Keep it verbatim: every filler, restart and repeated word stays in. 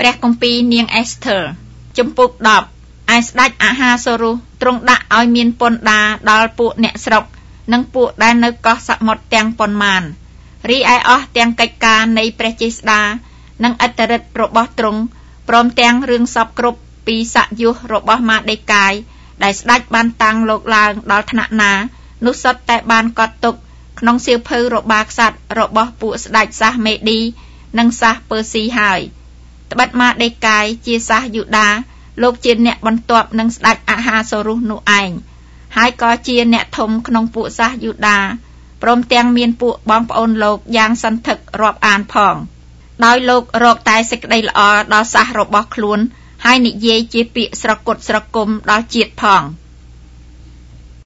ព្រះគម្ពីរនាងអេសធើជំពូកដប់ឯស្ដេចអាហាសូរុសទ្រង់ដាក់ឲ្យមានពន្ធដារដល់ពួកអ្នកស្រុកនិងពួកដែលនៅកោះសមុទ្រទាំងប៉ុន្មានរីឯអស់ទាំងកិច្ចការនៃព្រះចេស្តានិងឥទ្ធិឫទ្ធិរបស់ទ្រង់ព្រមទាំងរឿងសពគ្រប់ពីសយុះរបស់ម៉ាដេកាយដែលស្ដេចបានតាំងលោកឡើងដល់ថ្នាក់ណានោះសុទ្ធតែបានកត់ទុកក្នុងសៀវភៅរបាក្សត្ររបស់ពួកស្ដេចសាសមេឌីនិងសាសពឺស៊ីហើយត្បិតម៉ាដេកាយជាសាសយូដាលោកជាអ្នកបន្ទាប់នឹងស្ដេចអាហាសូរុសនោះឯងហើយក៏ជាអ្នកធំក្នុងពួកសាសយូដាព្រមទាំងមានពួកបងប្អូនលោកយ៉ាងសន្ធឹករាប់អានផងដោយលោករកតែសេចក្តីល្អដល់សាសរបស់ខ្លួនហើយនិយាយជាពាក្យស្រគត់ស្រគំដល់ជាតិផង